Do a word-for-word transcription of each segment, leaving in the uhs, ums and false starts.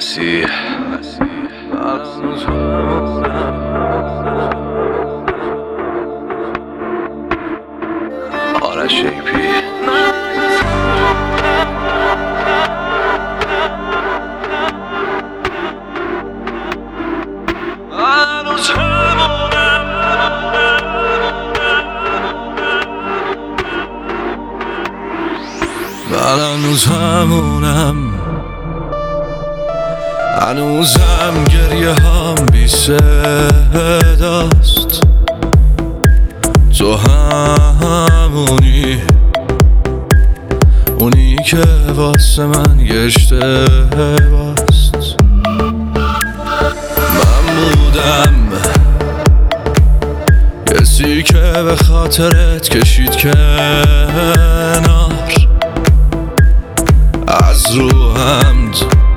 مسیح آرش شیپی من هنوز همونم، هنوزم گریه هم بی صداست. تو همونی، اونی که واسه من یه اشتباست. من بودم کسی که به خاطرت کشید کنار، از رو حمد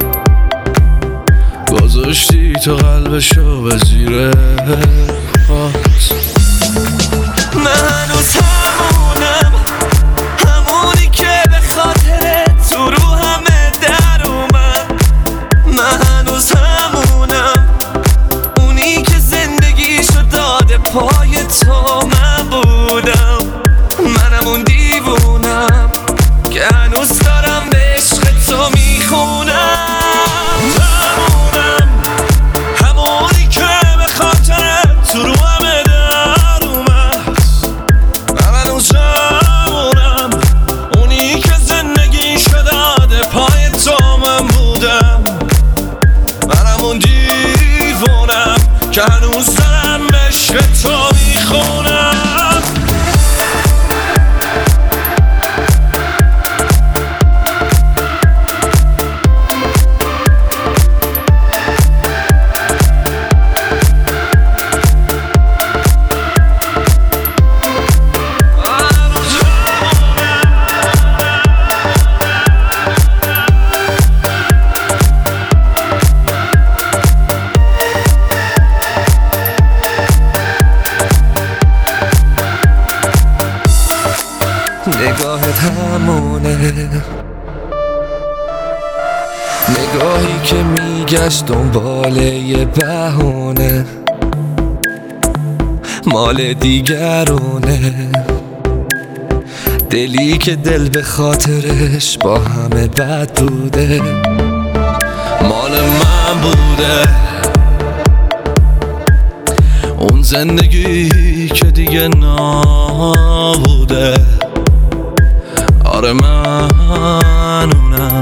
گذاشتی تو قلبشو به زیر پات. من هنوز همونم، همونی که به خاطرت تو رو همه در اومد. من هنوز همونم، اونی که زندگیشو داده پای تو. من بودم، منم اون دیوونم که هنوز دارم به عشق تو میخونم. همونم، همونی که به خاطرت تو رو همه در اومد. من هنوز همونم، اونی که زندگیشو داده پای تو. من بودم، منم اون دیوونم که هنوز دارم به عشق تو میخونم. نگاهت همونه، نگاهی که میگشت دنبال یه بهونه، مال دیگرونه. دلی که دل به خاطرش با همه بد بوده، مال من بوده. اون زندگی که دیگه نبوده. آره من اونم،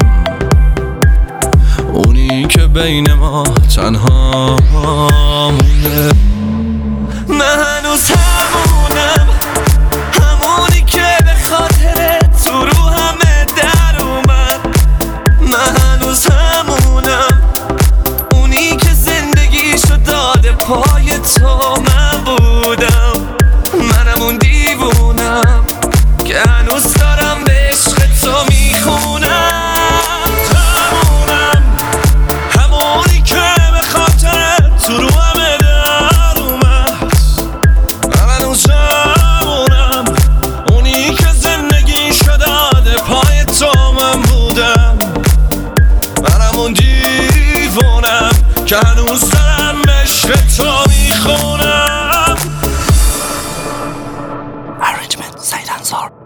اونی که بین ما تنها مونده. من هنوز همونم، همونی که به خاطرت تو رو همه در اومد. من هنوز همونم، اونی که زندگیشو داده پای تو. من بودم، منم اون دیوونم که هنوز دارم به عشق تو میخونم. همونم، همونی که به خاطرت تو رو همه در اومد. من هنوز همونم، اونی که زندگیشو داده پای تو. من بودم، منم اون دیوونم که هنوز دارم به عشق تو میخونم. Arrangement Said Ansar.